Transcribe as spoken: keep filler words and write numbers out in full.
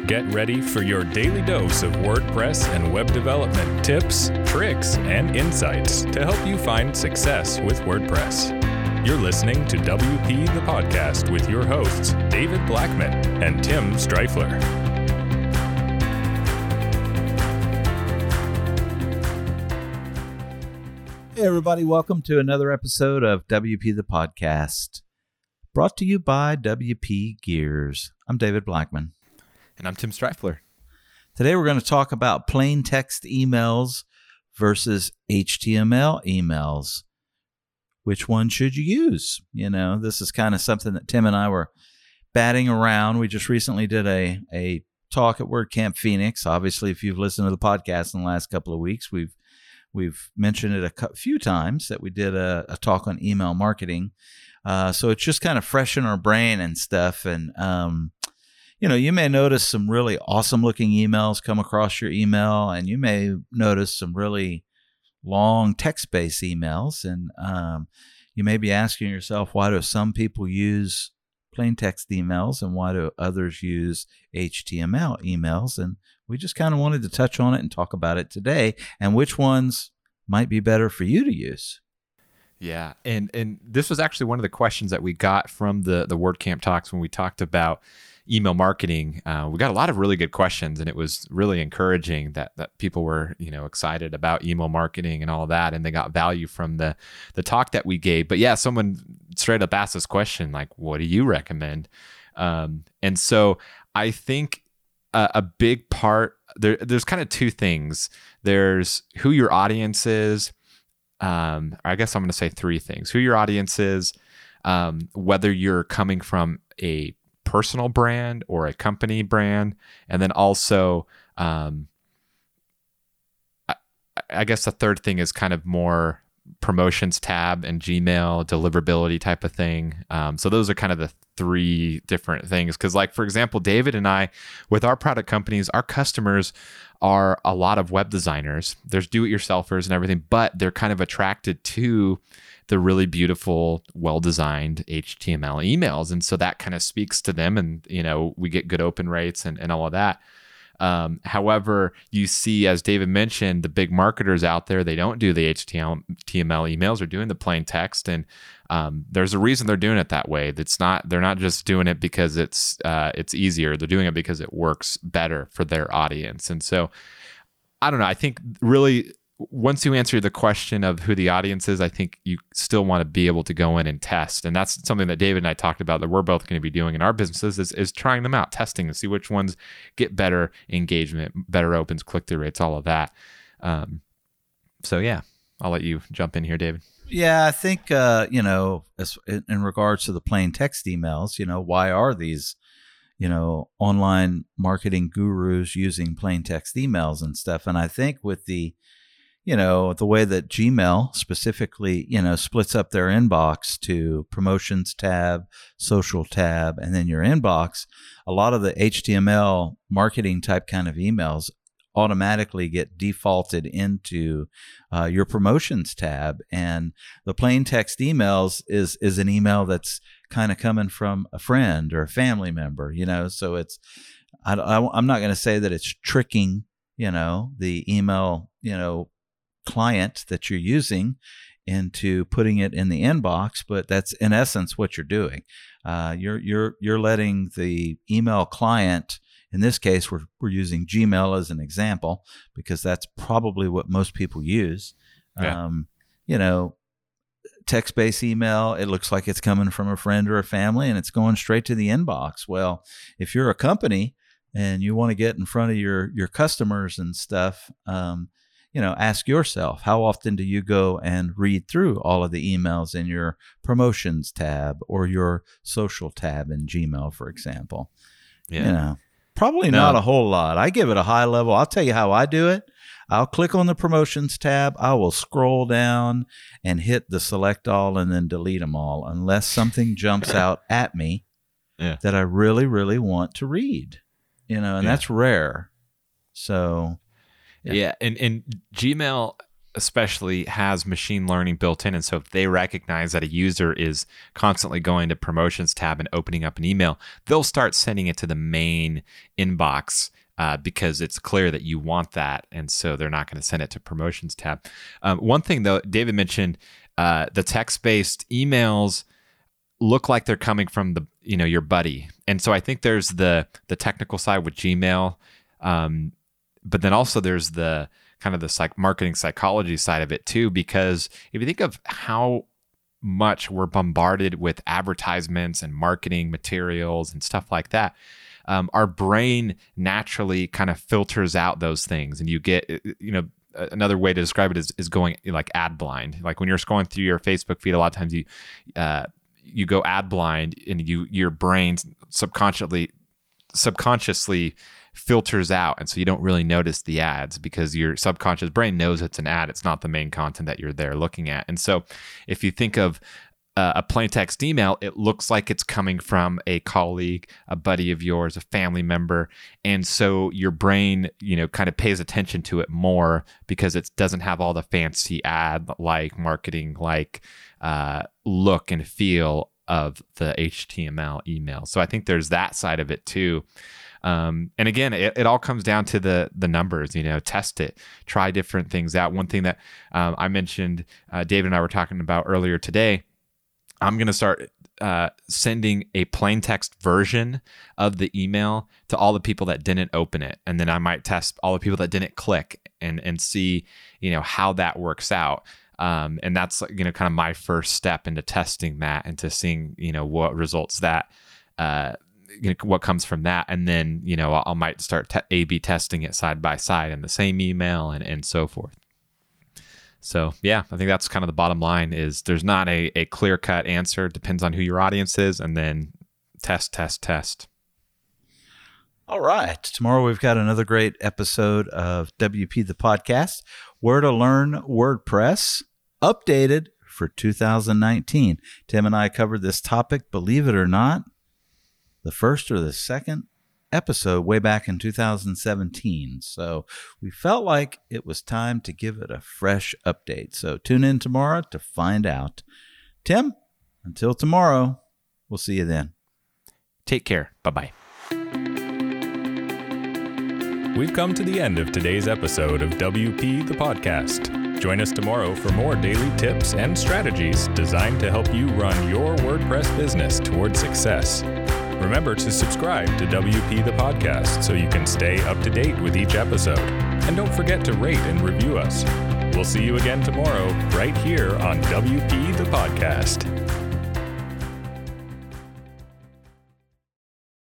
Get ready for your daily dose of WordPress and web development tips, tricks, and insights to help you find success with WordPress. You're listening to W P the Podcast with your hosts, David Blackman and Tim Streifler. Hey everybody, welcome to another episode of W P the Podcast, brought to you by W P Gears. I'm David Blackman. And I'm Tim Streifler. Today we're going to talk about plain text emails versus H T M L emails. Which one should you use? You know, this is kind of something that Tim and I were batting around. We just recently did a, a talk at WordCamp Phoenix. Obviously, if you've listened to the podcast in the last couple of weeks, we've We've mentioned it a few times that we did a, a talk on email marketing. Uh, so it's just kind of fresh in our brain and stuff. And, um, you know, you may notice some really awesome looking emails come across your email, and you may notice some really long text-based emails. And um, you may be asking yourself, why do some people use plain text emails and why do others use H T M L emails? And we just kind of wanted to touch on it and talk about it today and which ones might be better for you to use. Yeah, and and this was actually one of the questions that we got from the, the WordCamp talks when we talked about email marketing. Uh, we got a lot of really good questions, and it was really encouraging that that people were, you know, excited about email marketing and all of that, and they got value from the the talk that we gave. But yeah, someone straight up asked this question, like, what do you recommend? Um, and so I think a, a big part, there, there's kind of two things. There's who your audience is. Um, I guess I'm going to say three things. Who your audience is, um, whether you're coming from a personal brand or a company brand, and then also, um, I, I guess the third thing is kind of more promotions tab and Gmail deliverability type of thing. Um, so those are kind of the three different things. Because, like, for example, David and I, with our product companies, our customers are a lot of web designers. There's do-it-yourselfers and everything, but they're kind of attracted to the really beautiful, well-designed H T M L emails. And so that kind of speaks to them, and, you know, we get good open rates and, and all of that. Um, however, you see, as David mentioned, the big marketers out there, they don't do the H T M L emails. They're doing the plain text. And um, there's a reason they're doing it that way. That's not, they're not just doing it because it's uh, it's easier. They're doing it because it works better for their audience. And so, I don't know. I think really, once you answer the question of who the audience is, I think you still want to be able to go in and test. And that's something that David and I talked about that we're both going to be doing in our businesses is, is trying them out, testing to see which ones get better engagement, better opens, click-through rates, all of that. Um, so yeah, I'll let you jump in here, David. Yeah, I think, uh, you know, as, in, in regards to the plain text emails, you know, why are these, you know, online marketing gurus using plain text emails and stuff? And I think with the you know, the way that Gmail specifically, you know, splits up their inbox to promotions tab, social tab, and then your inbox, a lot of the H T M L marketing type kind of emails automatically get defaulted into uh, your promotions tab. And the plain text emails is is an email that's kind of coming from a friend or a family member, you know, so it's, I, I, I'm not going to say that it's tricking, you know, the email, you know, client that you're using into putting it in the inbox, but that's in essence what you're doing. Uh, you're you're you're letting the email client, in this case, we're we're using Gmail as an example because that's probably what most people use. Yeah. Um, you know, text-based email, it looks like it's coming from a friend or a family, and it's going straight to the inbox. Well, if you're a company and you want to get in front of your your customers and stuff, um, you know, ask yourself, how often do you go and read through all of the emails in your promotions tab or your social tab in Gmail, for example? Yeah. You know, probably No. not a whole lot. I give it a high level. I'll tell you how I do it. I'll click on the promotions tab. I will scroll down and hit the select all and then delete them all unless something jumps out at me Yeah. that I really, really want to read, you know, and Yeah. that's rare. So, Yeah. yeah. And, and Gmail, especially has machine learning built in. And so if they recognize that a user is constantly going to promotions tab and opening up an email, they'll start sending it to the main inbox uh, because it's clear that you want that. And so they're not going to send it to promotions tab. Um, one thing though, David mentioned uh, the text-based emails look like they're coming from the, you know, your buddy. And so I think there's the, the technical side with Gmail, um, but then also there's the kind of the psych marketing psychology side of it too, because if you think of how much we're bombarded with advertisements and marketing materials and stuff like that, um, our brain naturally kind of filters out those things. And you get, you know, another way to describe it is, is going like ad blind. Like when you're scrolling through your Facebook feed, a lot of times you, uh, you go ad blind and you, your brain subconsciously, subconsciously filters out, and so you don't really notice the ads because your subconscious brain knows it's an ad. It's not the main content that you're there looking at. And so if you think of uh, a plain text email, it looks like it's coming from a colleague, a buddy of yours, a family member, and so your brain, you know, kind of pays attention to it more because it doesn't have all the fancy ad like marketing like uh, look and feel of the H T M L email. So I think there's that side of it too. Um, and again, it, it all comes down to the the numbers, you know, test it, try different things out. One thing that um, I mentioned, uh, David and I were talking about earlier today, I'm going to start uh, sending a plain text version of the email to all the people that didn't open it. And then I might test all the people that didn't click and, and see, you know, how that works out. Um, and that's, you know, kind of my first step into testing that and to seeing, you know, what results that, uh, you know, what comes from that. And then, you know, I, I might start te- A B testing it side by side in the same email and, and so forth. So yeah, I think that's kind of the bottom line is there's not a, a clear cut answer. It depends on who your audience is, and then test, test, test. All right. Tomorrow we've got another great episode of W P the Podcast, Where to Learn WordPress, updated for two thousand nineteen. Tim and I covered this topic, believe it or not, the first or the second episode way back in two thousand seventeen. So we felt like it was time to give it a fresh update. So tune in tomorrow to find out. Tim, until tomorrow, we'll see you then. Take care. Bye-bye. We've come to the end of today's episode of W P the Podcast. Join us tomorrow for more daily tips and strategies designed to help you run your WordPress business toward success. Remember to subscribe to W P the Podcast so you can stay up to date with each episode. And don't forget to rate and review us. We'll see you again tomorrow right here on W P the Podcast.